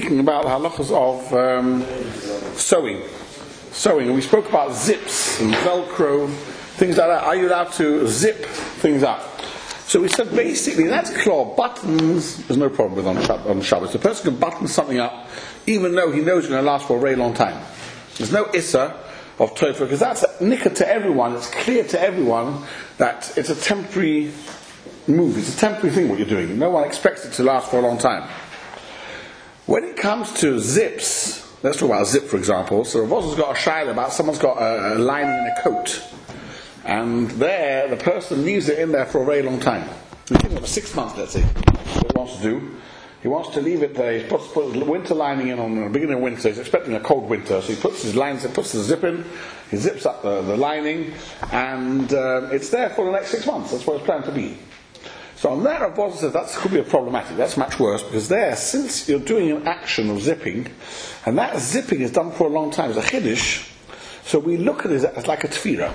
speaking about the halachas of sewing. And we spoke about zips and Velcro, things like that. Are you allowed to zip things up? So we said basically that's claw. Buttons, there's no problem with on Shabbos. The person can button something up even though he knows it's going to last for a very long time. There's no issa of toifer, because that's nicker to everyone. It's clear to everyone that it's a temporary move. It's a temporary thing what you're doing. No one expects it to last for a long time. When it comes to zips, let's talk about a zip for example. So Rav Ozz's got a shaila about someone's got a lining in a coat, and there the person leaves it in there for a very long time. We think of 6 months, let's say. What he wants to do. He wants to leave it there. He puts the winter lining in on the beginning of winter. He's expecting a cold winter, so he puts his lines, he puts the zip in, he zips up the lining, and it's there for the next 6 months. That's what it's planned to be. So on that, Rav Oz says that could be a problematic. That's much worse, because there, since you're doing an action of zipping, and that zipping is done for a long time, it's a chiddush, so we look at it as like a tefira.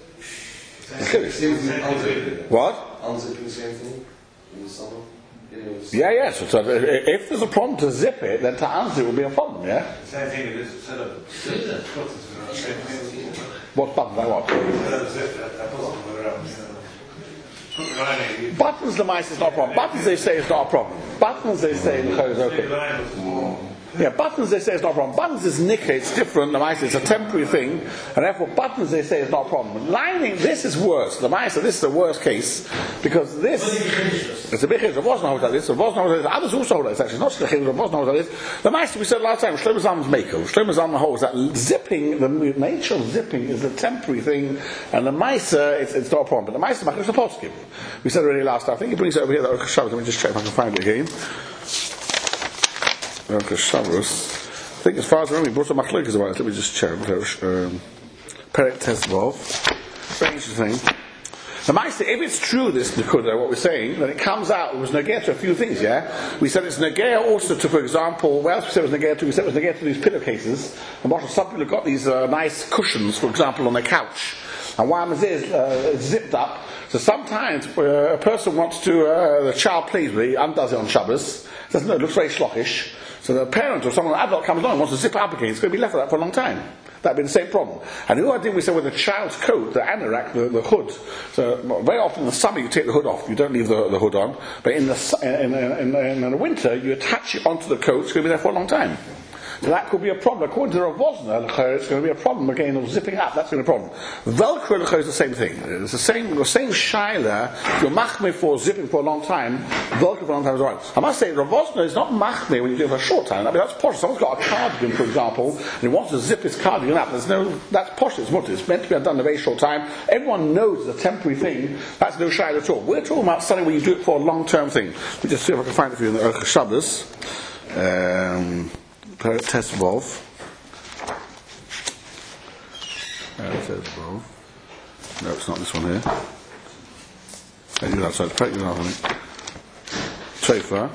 What? Unzipping the same thing in the summer? Yeah. So if there's a problem to zip it, then to unzip it would be a problem, yeah? The same thing it is to set up. What button? Buttons, the mice is not a problem. Buttons, they say, is not a problem. Buttons, they say, is okay. Yeah, buttons, they say, is not a problem. Buttons is nicker, it's different. The mice, it's a temporary thing, and therefore buttons, they say, is not a problem. Lining, this is worse. The mice, this is the worst case, because this, it's a big case. There was no like this. There was no this. Others also hold this. Actually, not the case. There was no like this. The mice, we said last time, Shlomo Zalman's maker. Shlomo Zalman holds that zipping, the nature of zipping is a temporary thing, and the mice, it's not a problem. But the mice, it's a poskim. We said already last time. I think he brings it over here. Let me just check if I can find it again. Okay, Shabbos. I think as far as I remember, he brought a machlokes about it. Let me just check. Perek Tesvov. Very interesting. The Meister, if it's true, this Nekuda, what we're saying, then it comes out, it was negea to a few things, yeah? We said it's negea also to, for example, what else we said it was negea to? We said it was negea to these pillowcases. And some people have got these nice cushions, for example, on their couch. And one is it's zipped up. So sometimes a person wants to, the child plays with it, he undoes it on Shabbos. Doesn't know, it looks very schlochish. So the parent or someone, an adult comes along and wants to zip it up again. It's going to be left like that for a long time. That'd be the same problem. And the other thing we said with the child's coat, the anorak, the hood. So very often in the summer you take the hood off. You don't leave the hood on. But in the winter you attach it onto the coat. It's going to be there for a long time. So that could be a problem. According to Rav Wozner, it's going to be a problem again of zipping up. That's going to be a problem. Velcro is the same thing. It's the same shaila. If you're machmeh for zipping for a long time, Velcro for a long time is alright. I must say, Rav Wozner is not machmeh when you do it for a short time. I mean, that's posh. Someone's got a cardigan, for example, and he wants to zip his cardigan up. That's posh. It's mutter. It's meant to be done in a very short time. Everyone knows it's a temporary thing. That's no shaila at all. We're talking about something where you do it for a long-term thing. Let me just see if I can find it for you in the Orchos Shabbos. Tesvov. Tesvov. No, it's not this one here. I do that outside. Treifa.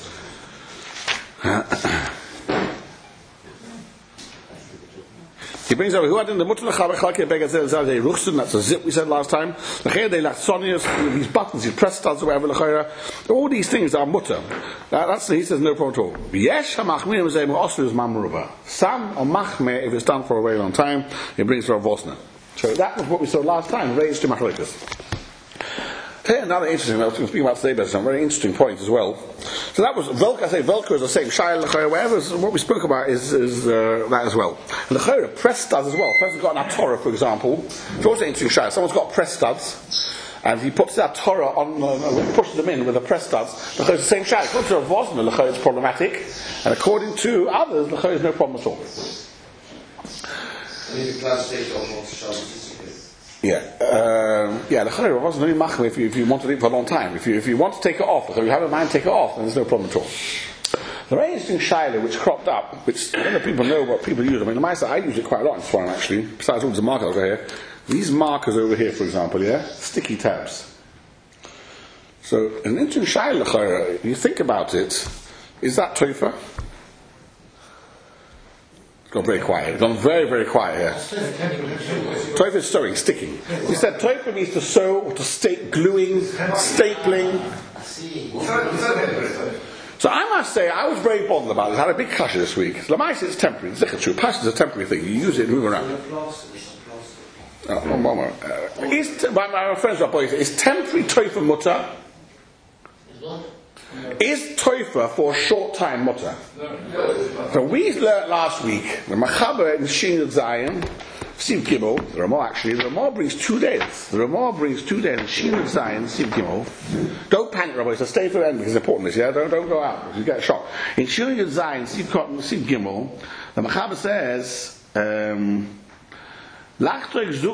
He brings over who had in the mutter lechavechalke begazel zalei ruchsun. That's a zip we said last time. Lechayah de lachsonius, these buttons, these press studs, or whatever. Lechayah, all these things are mutter. That's he says no problem at all. Yesh hamachmirim zeh mu'oslu mamruba. Some are machmeh if it's done for a very long time. He brings Rav Wozner. So that was what we saw last time. Raised to machlokes. Another interesting, I was going to speak about today, but some very interesting points as well. So that was Velcro. I say Velcro is the same. Shayla Lechayah, whatever. What we spoke about is that as well. And Lechayah, press studs as well. A person's got an Torah, for example. It's also interesting. Shayla. Someone's got press studs, and he puts that Torah on, pushes them in with the press studs. Lechayah is the same Shayla. According to Rav Wozner, Lechayah is problematic, and according to others, Lechayah is no problem at all. And if the class takes almost Shabbos. Yeah, the chayre wasn't only machmeh if you want to leave it for a long time. If you want to take it off, if you have a mind to take it off, then there's no problem at all. The very interesting shaila which cropped up, which I don't know if people know what people use. I mean, the Meister, I use it quite a lot in Swarm actually. Besides all the markers over here, these markers over here, for example, sticky tabs. So an interesting shaila, you think about it, is that toifa? It's gone very quiet. It's gone very, very quiet here. Toifa is sewing, sticking. We said toifa means to sew or to stake, gluing, stapling. So So I must say, I was very bothered about this. I had a big kasha this week. Lamaisa is temporary. It's true. Pasha is a temporary thing. You use it and move around. My friends are boys. Is temporary toifa mutter? Is toifa for a short time mutter? So we learned last week the Machaber in Shin Zion, Siv Gimel. The Ramah brings 2 days. The Ramah brings 2 days in Shin Zion, Siv Gimel. Don't panic, Rabbi. So stay for the end because it's important. This, yeah, don't go out. You get shot. In Shin Zion, Siv Gimel, the Machaber says. Apparently the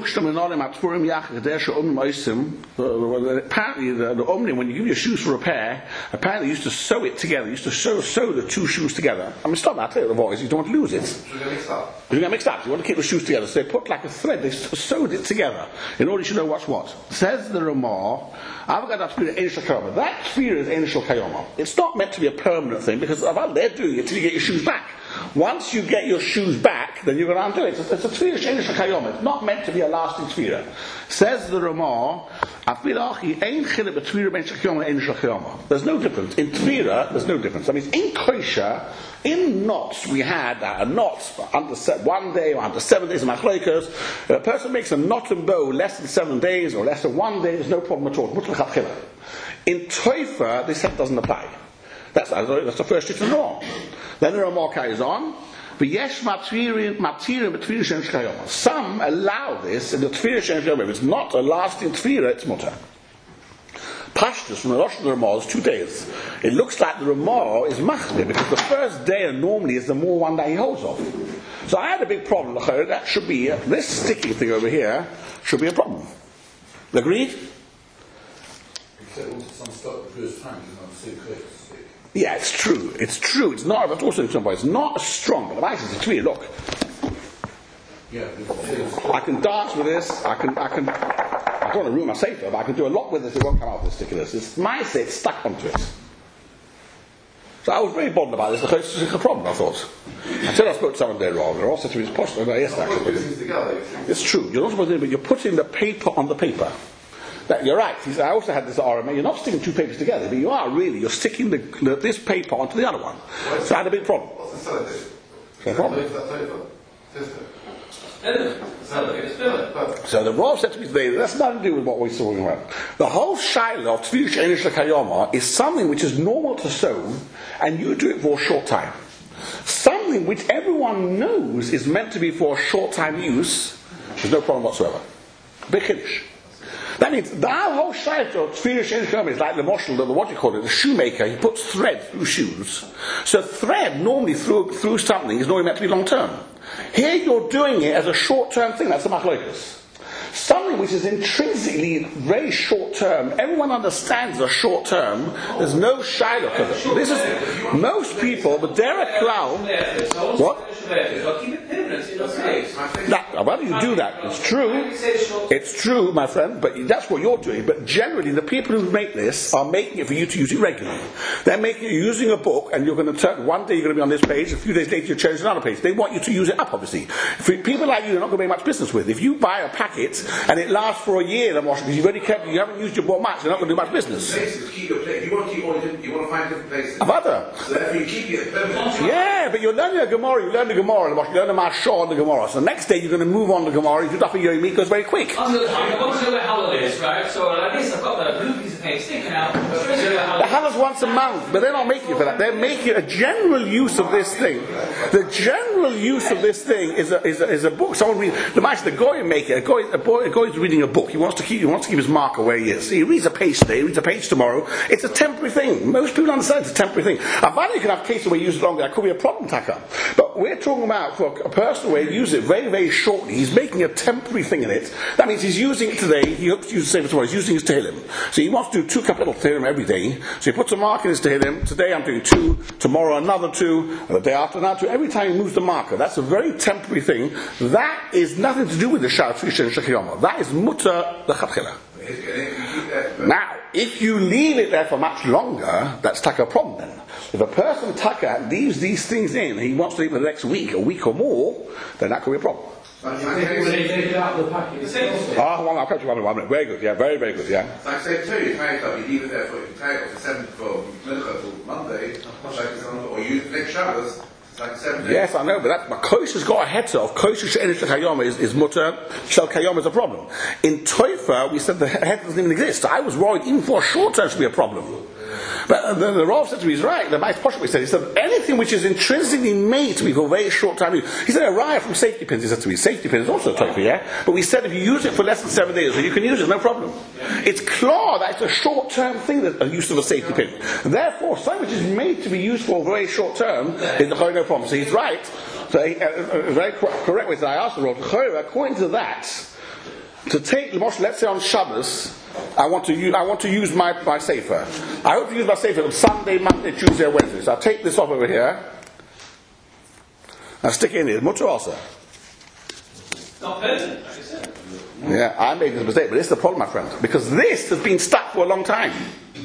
Omni, when you give your shoes for repair, apparently used to sew it together, used to sew the 2 shoes together. I mean, stop that, tell you the voice, you don't want to lose it. You get mixed up, you want to keep the shoes together, so they put like a thread, they sewed it together, in order to know what's what. Says the Ramah, that tefillah is Einishal Kayoma. It's not meant to be a permanent thing, because they're doing it till you get your shoes back. Once you get your shoes back, then you're going to undo it. It's a tefillah Einishal Kayoma. It's not meant to be a lasting tefillah. Says the Ramah, there's no difference. In tefillah, there's no difference. I mean, in kosher, in knots, we had knots under 1 day or under 7 days of machlokes. A person makes a knot and bow less than 7 days or less than 1 day, there's no problem at all. In toifa, this doesn't apply. That's the first shit in the law. Then the Ramah carries on. Some allow this in the tefillah shen sheyom. If it's not a lasting tefillah, it's mutter. Pashtus from the Rosh of the Ramah is 2 days. It looks like the Ramah is machmir because the first day normally is the more one that he holds off. So I had a big problem. That should be this sticking thing over here should be a problem. Agreed? Except also some stuff the first time is not so quick. Yeah, it's true. It's true. It's not. But also in some ways, it's not as strong. But the mice is a tree. Look. Yeah. I can dance with this. I don't want to ruin my safer, but I can do a lot with this. It won't come out with this stick. It's mice. It's stuck onto it. So I was very bothered about this because it's a problem. I thought. Until I spoke to someone there wrong. They're also to his posture. Yes, actually. It's true. You're not supposed to do it, but you're putting the paper on the paper. That, you're right. I also had this RMA. You're not sticking 2 papers together, but you're sticking this paper onto the other one. So I had a big problem. What's the So the Rav said to me today, that's nothing to do with what we're talking about. The whole shaila of tefillah she'einish lekayoma is something which is normal to sew, and you do it for a short time. Something which everyone knows is meant to be for a short time use, there's no problem whatsoever. Big Kiddush. That means the whole shaila of tefillah she'einish lekayoma is like the moshel, the shoemaker, he puts thread through shoes. So thread normally through something is normally meant to be long term. Here you're doing it as a short-term thing, that's the machlokas. Something which is intrinsically very short-term, everyone understands a short-term, there's no shaylock of it. This is, most people, but Derek Clown, what? Now, why do you do that? It's true, my friend, but that's what you're doing. But generally, the people who make this are making it for you to use it regularly. They're making it using a book, and you're going to turn, one day you're going to be on this page, a few days later you change to another page. They want you to use it up, obviously. For people like you, they're not going to make much business with. If you buy a packet, and it lasts for a year, then because you haven't used your book much, you're not going to do much business. Keep your place. You want to find different places. Of other. So therefore you keep it permanently. Yeah, but you're learning a Gemara, you learn the Gemara, you learn the Mashah on the Gemara. So the next day you're going to move on the Gemara, you do up a Yomi, it goes very quick. I'm going to show you how it is, right? So like this, I've got the blue piece of paper sticking out. The Hallas once a month, but they're not making it for that. They're making a general use of this thing. The general use of this thing is a book. Someone reads the Goy make it. A Goy is reading a book. He wants to keep his marker where he is. He reads a page today, he reads a page tomorrow. It's a temporary thing. Most people understand it's a temporary thing. Avada, you can have cases where you use it longer. That could be a problem, Taka. But we're talking about for a person where he uses it very, very shortly. He's making a temporary thing in it. That means he's using it today. He hopes to use the same for tomorrow. He's using his Tehillim. So he wants to do 2 capital Tehillim every day. So he puts a mark in his Tehillim. Today I'm doing 2. Tomorrow another 2. And the day after another 2. Every time he moves the marker. That's a very temporary thing. That is nothing to do with the Sha'at Tefillah She'einish lekayoma. That is mutter the chatchila. Now, if you leave it there for much longer, that's taka problem then. If a person taka leaves these things in, he wants to leave it the next week, a week or more, then that could be a problem. Like When they take it out of the packet, the same thing. I'll catch you 1 minute. Very good, yeah, very, very good, yeah. I say too, you take it up, you leave it there for, you take it off the 7th for Mincha till Monday, or you use the next Shabbos, it's like 7 days. Yes, I know, but Kosh has got a head of. Kosh She'enish Kayom is mutter, Shel Kayom is a problem. In Toifa, we said the head doesn't even exist. I was worried even for a short term should be a problem. But the Rav said to me, he's right. The Ma'is Poshuk said, he said, anything which is intrinsically made to be for a very short time. He said, a raya from safety pins, he said to me, safety pins is also a Toifa, yeah? But we said if you use it for less than 7 days, so you can use it, no problem. It's clear that it's a short term thing, that a use of a safety pin. Therefore, something which is made to be used for very short term is the no problem. So he's right. So he, very correct way that I asked the Rav, according to that, to take, let's say on Shabbos, I want to use my sefer. I hope to use my sefer on Sunday, Monday, Tuesday, Wednesday. So I'll take this off over here. I'll stick it in here. Mutter also. Not permanent, like I said. Yeah, I made this mistake, but this is the problem, my friend. Because this has been stuck for a long time.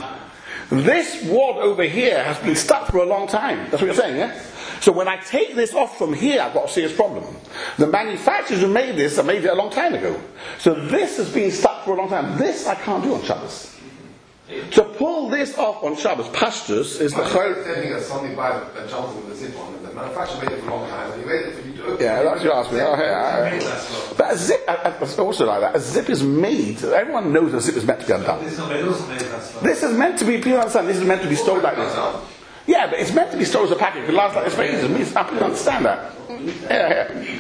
This wad over here has been stuck for a long time. That's what you're saying, yeah? So when I take this off from here, I've got a serious problem. The manufacturers who made this, made it a long time ago. So this has been stuck for a long time. This I can't do on Shabbos. To pull this off on Shabbos, pastures, is the I'm telling you something by a Johnson with a zip on it. The manufacturer made it for a long time, and he waited for you to open. Yeah, that's what you asked me. Oh, hey, but a zip, it's also like that. A zip is made. Everyone knows a zip is meant to be undone. This is meant to be. People understand. This is meant to be stored like this. Yeah, but it's meant to be stored as a packet. It could last like this for ages. I can understand that. Yeah.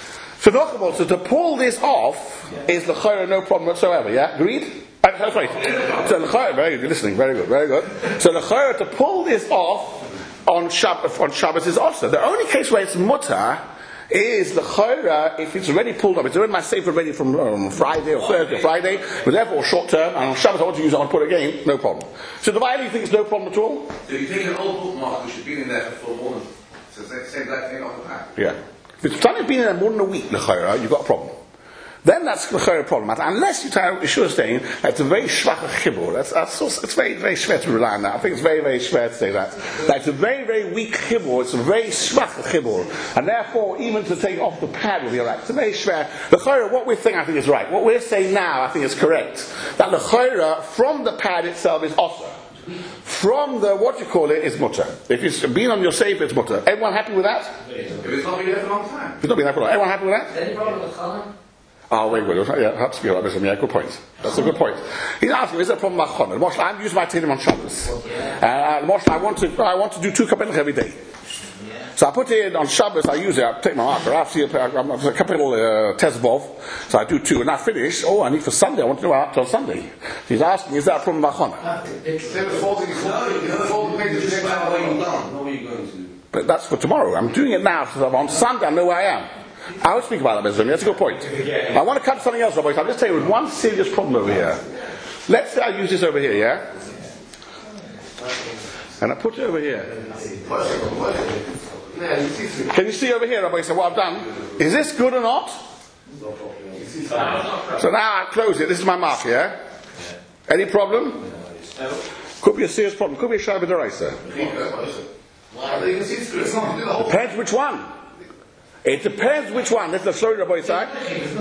So to pull this off is l'chayra no problem whatsoever. Yeah, agreed. Sorry. So l'chayra, very good. You're listening. Very good. Very good. So l'chayra to pull this off on Shabbos is also the only case where it's mutter is l'chayra if it's already pulled up. It's already my sefer ready from Friday or Thursday or Friday, but therefore short term. And on Shabbos I want to use it. I want to put it again. No problem. So the Bible, you think it's no problem at all? So you take an old bookmark which has been in there for more than, so say that thing off the pack. Yeah. If it's something been in there more than a week, l'chayra, you've got a problem. Then that's l'chayra problem. Unless you're sure saying that's a very schwache chibur. It's very, very schwer to rely on that. I think it's very, very schwer to say that. That's a very, very weak chibur. It's a very schwache chibur. And therefore, even to take off the pad will be alright. It's a very schwer. L'chayra, what we're saying I think is right. What we're saying now I think is correct. That l'chayra from the pad itself is also. From the, what you call it, is mutter. If it's been on your safe, it's mutter. Everyone happy with that? If it's not been there for a long time. If it's not been there for a long time. Everyone happy with that? Any problem with Chana? Oh, very good. Yeah, that's good. Yeah, good point. That's a good point. He's asking, is there a problem with Chana? Moshe, I'm using my Tehillim on Shabbos. Moshe, I want to do 2 kapitel every day. So I put it in on Shabbos, I use it, I take my marker, I see a kapitel Tezbov, so I do 2, and I finish, I need for Sunday, I want to do it up till Sunday. He's asking, is that a problem with Chana? But that's for tomorrow. I'm doing it now, so on Sunday I know where I am. I will speak about that, Bezrim. That's a good point. I want to cut something else, Rabbi. I'll just tell you one serious problem over here. Let's say I use this over here, yeah? And I put it over here. Can you see over here, Rabbi? So what I've done? Is this good or not? So now I close it. This is my mark, yeah? Any problem? Could be a serious problem. Could be a Shabbat Deraisa. Depends which one. It depends which one. That's the story Rabbi Isaac.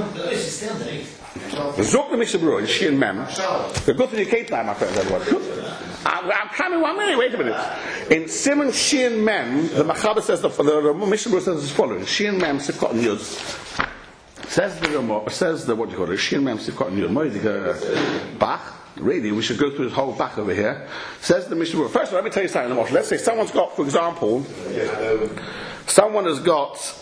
Zok the Mishnah Berurah in Shin Mem. The good thing you can't lie, my friends, everyone. I'm coming 1 minute. Wait a minute. In Simon Shin Mem, the Machaber says the Mishnah Berurah says as follows: Shin Mem Sifkot Yud. Says the what do you call it? Shin Mem Sifkot Yud. Bach. Really, we should go through this whole back over here. Says the Mishnah Berurah. First of all, let me tell you something. Let's say someone's got, for example, someone has got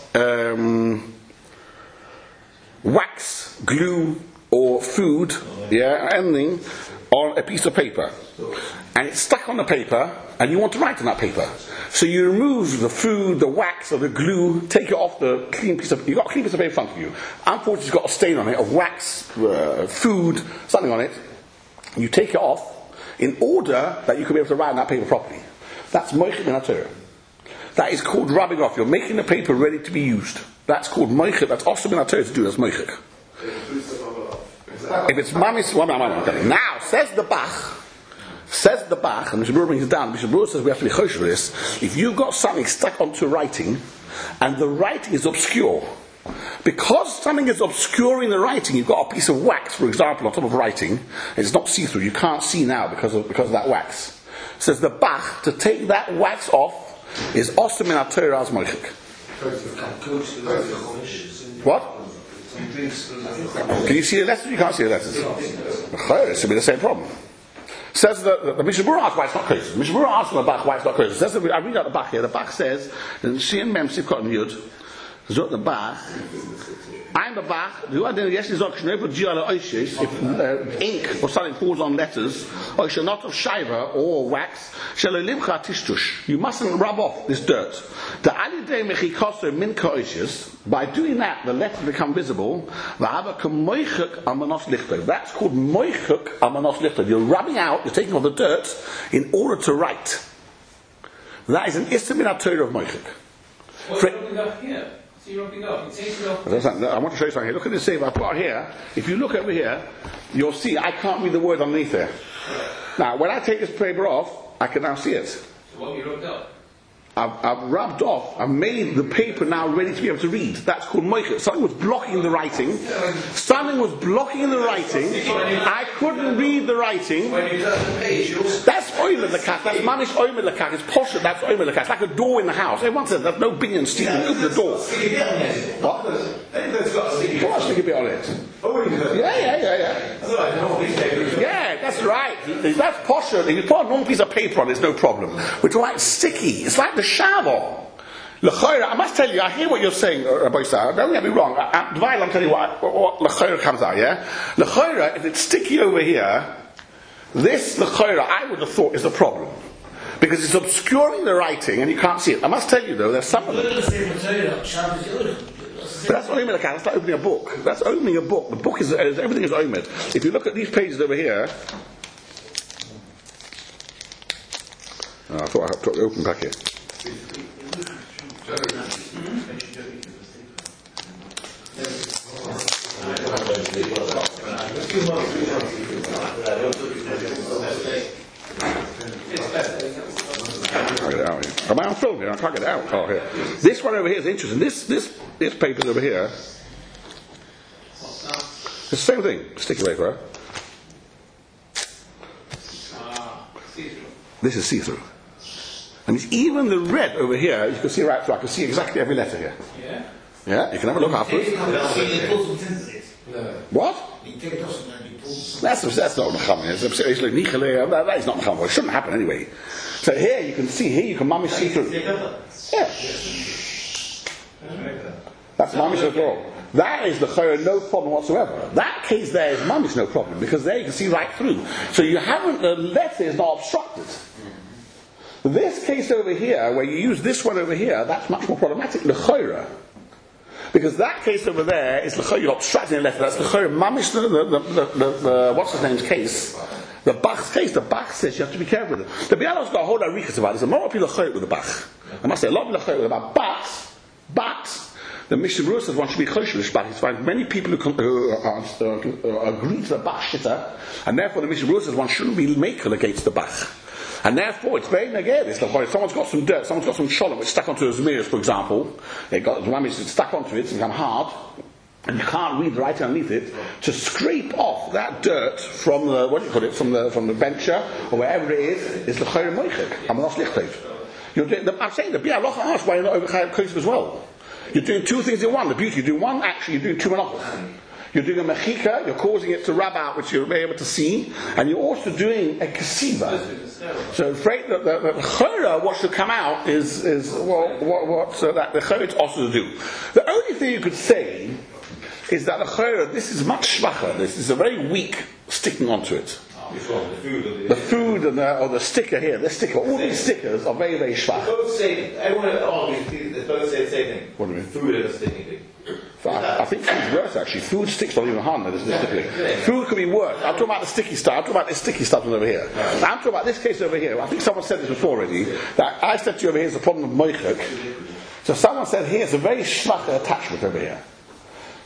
wax, glue, or food, anything, on a piece of paper. And it's stuck on the paper, and you want to write on that paper. So you remove the food, the wax, or the glue, take it off the clean piece of, you've got a clean piece of paper in front of you. Unfortunately, it's got a stain on it of wax, food, something on it. You take it off in order that you can be able to write on that paper properly. That's moichet min haTorah. That is called rubbing off. You're making the paper ready to be used. That's called moichet. That's also min haTorah to do. That's moichet. If it's mamis, now says the Bach. Says the Bach, and Mr. Brewer brings it down, Mr. Brewer says we have to be kosher with this. If you've got something stuck onto writing, and the writing is obscure, because something is obscuring the writing, you've got a piece of wax, for example, on top of writing, it's not see-through, you can't see now because of that wax. Says the Bach, to take that wax off is osam min ha-Torah as moichik. What? Can you see the letters? You can't see the letters. It should be the same problem. Says the Mishnah Berurah asks why it's not kosher. Mishnah Berurah asks the Bach why it's not kosher. Says I read out the Bach here. The Bach says in Shin Mem Sivkot and Yud, Zot the Bach. I'm the Bach. If ink or something falls on letters, or not of shiva or wax, you mustn't rub off this dirt. By doing that, the letters become visible. That's called moichuk amanos lichter. You're rubbing out, you're taking off the dirt in order to write. That is an issur min ha-Torah of moichuk. What are you rubbing up here? So you're rubbing up. I want to show you something here. Look at this save I've got here. If you look over here, you'll see I can't read the word underneath there. Now, when I take this paper off, I can now see it. So what have you rubbed up? I've rubbed off, I've made the paper now ready to be able to read. That's called moichuk. Something was blocking the writing. Something was blocking the writing. I couldn't read the writing. That's oimed lekach. That's manish oimed lekach. It's posh. That's oimed lekach. It's like a door in the house. Everyone says there's no binyan stealing. Open the door. What? Put a sticky bit on it. Yeah. Yeah, that's right. That's posh. If you put a normal piece of paper on, it's no problem. We're talking about sticky. It's like the shavo. L'chayra, I must tell you, I hear what you're saying, Rabbi Sa'ar. Don't get me wrong. I'm telling you what l'chayra comes out, yeah? L'chayra, if it's sticky over here, this l'chayra, I would have thought is the problem. Because it's obscuring the writing and you can't see it. I must tell you though, there's some of it. But that's omed lekach. That's like opening a book. That's opening a book. The book is everything is omed. If you look at these pages over here, I thought I had to open back here. I'll get it out here. I'm filming here. I can't get it out. Oh, here. This one over here is interesting. This paper's over here. It's the same thing. Sticky paper. This is see-through. And it's even the red over here, you can see right through. I can see exactly every letter here. Yeah, you can have a look afterwards. What? That's not Mechama. That is not Mechama. It shouldn't happen anyway. So here you can see, you can mamish see through. Yeah. That's mamish as well. That is the chayra, no problem whatsoever. That case there is mamish, no problem, because there you can see right through. So the letter is not obstructed. This case over here, where you use this one over here, that's much more problematic, l'chayra. Because that case over there is l'chayra, you're obstructing the letter. That's l'chayra, mamish, the what's his name's case. The Bach's case, the Bach says you have to be careful with it. The Bialah's got a whole lot of rikas about this. A lot of people l'chayra with the Bach. I must say, a lot of people l'chayra with the Bach. But, the Mishnah Berurah says one should be kosher with Bach. You find many people who agree to the Bach shitta, and therefore the Mishnah Berurah says one shouldn't be makel against the Bach. And therefore, it's very negative. If someone's got some dirt, someone's got some sholem which stuck onto his mirrors, for example, it got the ramish stuck onto it, it's become hard, and you can't read the writing underneath it, to scrape off that dirt from the, from the bencher, or wherever it is l'chayra moichik. Amanos lichter. I'm saying the Bialach asks why you're not over kosher as well. You're doing two things in one. The beauty, you're doing one action, you're doing two menachos. You're doing a mechika, you're causing it to rub out, which you'll be able to see, and you're also doing a kasiva. So, afraid that the chayra, what should come out is what that the chayra is also to do. The only thing you could say is that the chayra, this is much schwacher. This is a very weak sticking onto it. The food and the sticker here, the sticker, all these stickers are very, very schwach. Both say, everyone both say the same thing. What do you mean? Food and a sticking thing. I think food's worse actually. Food sticks not even harder than this sticky. Food could be worse. I'm talking about the sticky stuff. I'm talking about this sticky stuff over here. Now, I'm talking about this case over here. I think someone said this before already. That I said to you over here is the problem of moichuk. So someone said here it's a very schwache attachment over here.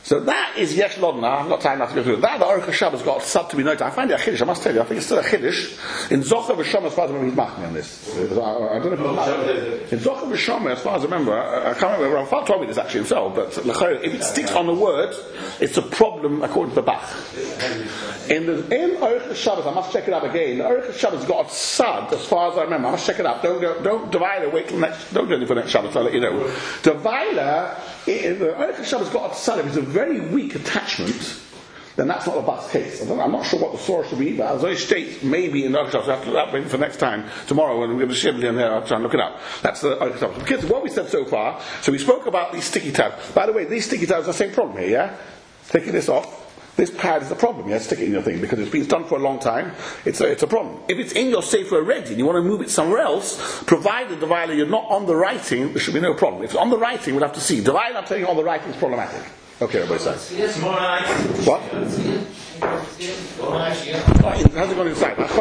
So that is Yesh Lodna. I've got time now to go through it. That the Aruch HaShabbos got sub to be noted. I find it a Chiddush, I must tell you. I think it's still a Chiddush. In Zocher V'Shomer, as far as I remember, he's machmir on this. I don't know if he's machmir. In Zocher V'Shomer, as far as I remember, I can't remember, Rafal told me this actually himself, but if it sticks on the word, it's a problem according to the Bach. In Aruch HaShabbos, I must check it out again. The Aruch HaShabbos got a sad, as far as I remember. I must check it out. Don't divide it, wait till next, don't do anything for next Shabbos, I'll let you know. Divider, the Aruch HaShabbos got a sad, if it's a very weak attachment, then that's not the Bach's case. I'm not sure what the source should be, but as I state, maybe in the Aruch HaShabbos, I have to wait for next time, tomorrow, when we're going to shiv in there, I'll try and look it up. That's the Aruch HaShabbos. Because what we said so far, so we spoke about these sticky tabs. By the way, these sticky tabs are the same problem here, yeah? Taking this off, this pad is a problem, yeah, stick it in your thing, because it's been done for a long time, it's a problem. If it's in your safer already and you want to move it somewhere else, provided the viola you're not on the writing, there should be no problem. If it's on the writing, we'll have to see. The viola I'm telling you on the writing is problematic. Okay, everybody say. Tomorrow night. What? Tomorrow night, yeah. It hasn't gone inside.